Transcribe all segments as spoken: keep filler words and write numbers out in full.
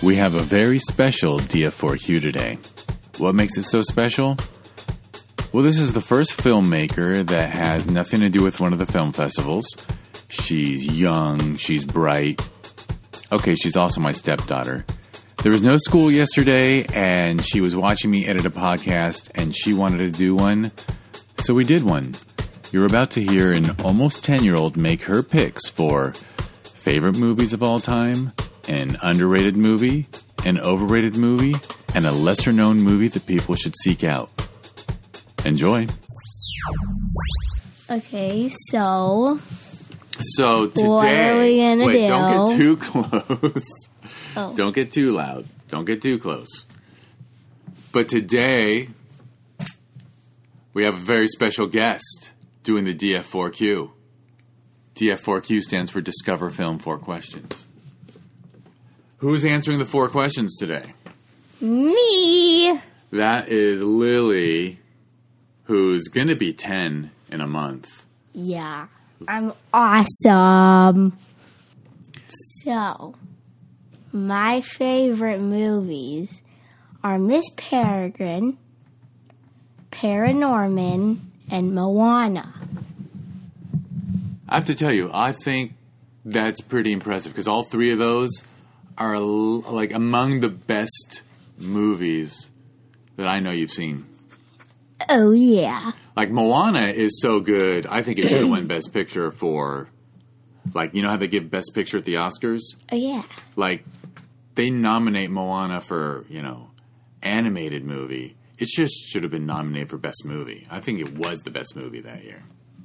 We have a very special D F four Q today. What makes it so special? Well, this is the first filmmaker that has nothing to do with one of the film festivals. She's young, she's bright. Okay, she's also my stepdaughter. There was no school yesterday, and she was watching me edit a podcast, and she wanted to do one, so we did one. You're about to hear an almost ten-year-old make her picks for favorite movies of all time, an underrated movie, an overrated movie, and a lesser-known movie that people should seek out. Enjoy. Okay, so... So today... What are we gonna wait, do? don't get too close. Oh. Don't get too loud. Don't get too close. But today, we have a very special guest doing the D F four Q. D F four Q stands for Discover Film Four Questions. Who's answering the four questions today? Me! That is Lily, who's going to be ten in a month. Yeah, I'm awesome. So, my favorite movies are Miss Peregrine, Paranorman, and Moana. I have to tell you, I think that's pretty impressive because all three of those are l- like among the best movies that I know you've seen. Oh, yeah. Like, Moana is so good, I think it should have won Best Picture for, like, you know how they give Best Picture at the Oscars? Oh, yeah. Like, they nominate Moana for, you know, animated movie. It just should have been nominated for Best Movie. I think it was the best movie that year.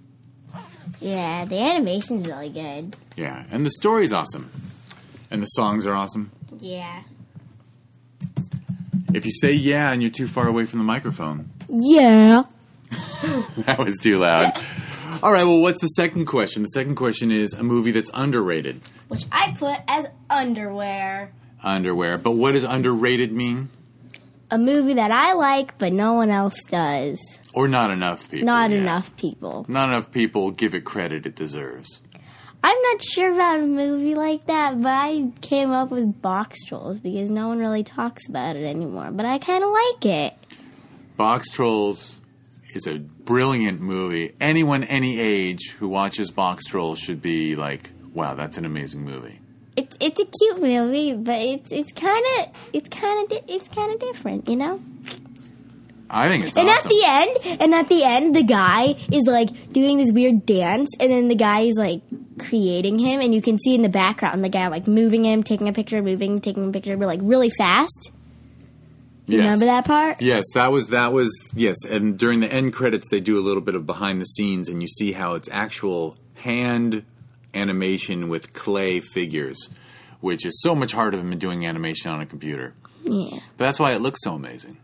Yeah, the animation's really good. Yeah, and the story's awesome. And the songs are awesome. Yeah. If you say yeah and you're too far away from the microphone... Yeah. That was too loud. All right, well, what's the second question? The second question is a movie that's underrated. Which I put as underwear. Underwear. But what does underrated mean? A movie that I like, but no one else does. Or not enough people. Not yeah. enough people. Not enough people give it credit it deserves. I'm not sure about a movie like that, but I came up with Box Trolls because no one really talks about it anymore. But I kind of like it. Box Trolls is a brilliant movie. Anyone any age who watches Box Trolls should be like, wow, that's an amazing movie. It's it's a cute movie, but it's it's kind of it's kind of di- it's kind of different, you know. I think it's and awesome. at the end, and at the end, the guy is like doing this weird dance, and then the guy is like creating him, and you can see in the background the guy like moving him, taking a picture, moving, taking a picture, but like really fast. You yes. remember that part? Yes, that was that was yes. And during the end credits, they do a little bit of behind the scenes, and you see how it's actual hand animation with clay figures, which is so much harder than doing animation on a computer. Yeah, but that's why it looks so amazing.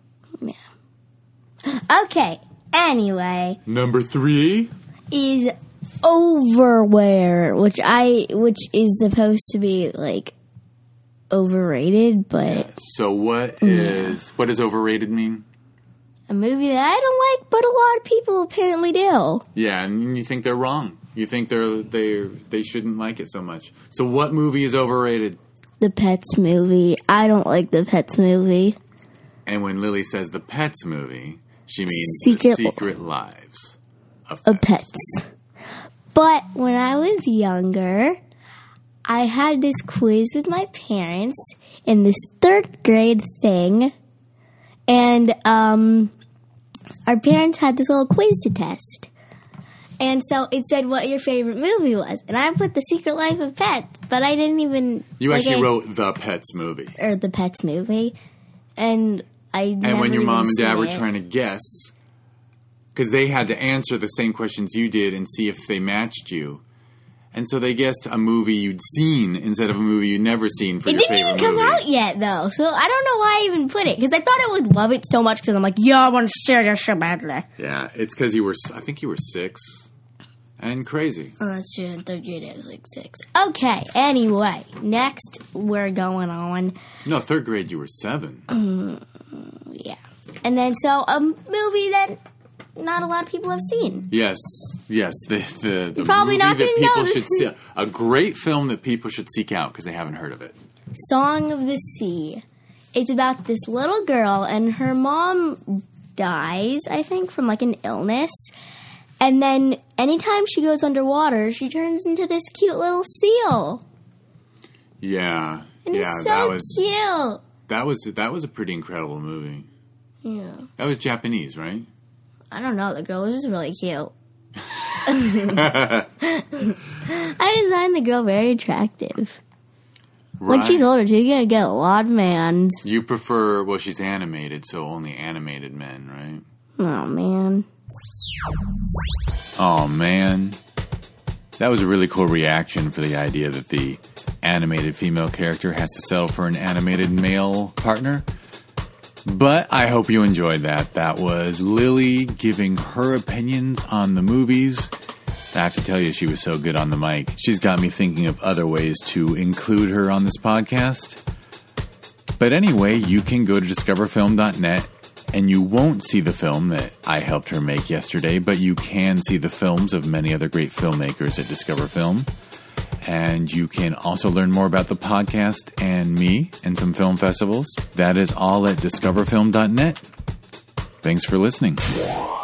Yeah. Okay. Anyway, number three is overwear, which I which is supposed to be like overrated, but yeah. So what is yeah. what does overrated mean? A movie that I don't like, but a lot of people apparently do. Yeah, and you think they're wrong. You think they're they they shouldn't like it so much. So what movie is overrated? The Pets movie. I don't like the Pets movie. And when Lily says the Pets movie, she means Secret, the Secret Lives of Pets. of Pets. But when I was younger, I had this quiz with my parents in this third grade thing, and um, our parents had this little quiz to test. And so it said what your favorite movie was. And I put The Secret Life of Pets, but I didn't even... You like actually I, wrote The Pets movie. Or The Pets movie. And I And never when your mom and dad were it. trying to guess, because they had to answer the same questions you did and see if they matched you. And so they guessed a movie you'd seen instead of a movie you'd never seen for it your didn't favorite even come movie. out yet, though. So I don't know why I even put it. Because I thought I would love it so much because I'm like, yeah, I want to share this so badly. Yeah, it's because you were, I think you were six. And crazy. Oh, that's true. In third grade, I was like six. Okay, anyway. Next, we're going on. No, third grade, you were seven. Um, yeah. And then, so, a movie that not a lot of people have seen. Yes, yes. The, the, the You're probably movie not that going to people know should see. A great film that people should seek out because they haven't heard of it. Song of the Sea. It's about this little girl, and her mom dies, I think, from like an illness. And then anytime she goes underwater, she turns into this cute little seal. Yeah. And yeah, it's so that was cute. That was that was a pretty incredible movie. Yeah. That was Japanese, right? I don't know. The girl was just really cute. I designed the girl very attractive. Right. When she's older, she's gonna get a lot of mans. You prefer, well, she's animated, so only animated men, right? Oh, man. Oh, man. That was a really cool reaction for the idea that the animated female character has to settle for an animated male partner. But I hope you enjoyed that. That was Lily giving her opinions on the movies. I have to tell you, she was so good on the mic. She's got me thinking of other ways to include her on this podcast. But anyway, you can go to discover film dot net and you won't see the film that I helped her make yesterday, but you can see the films of many other great filmmakers at Discover Film. And you can also learn more about the podcast and me and some film festivals. That is all at discover film dot net. Thanks for listening.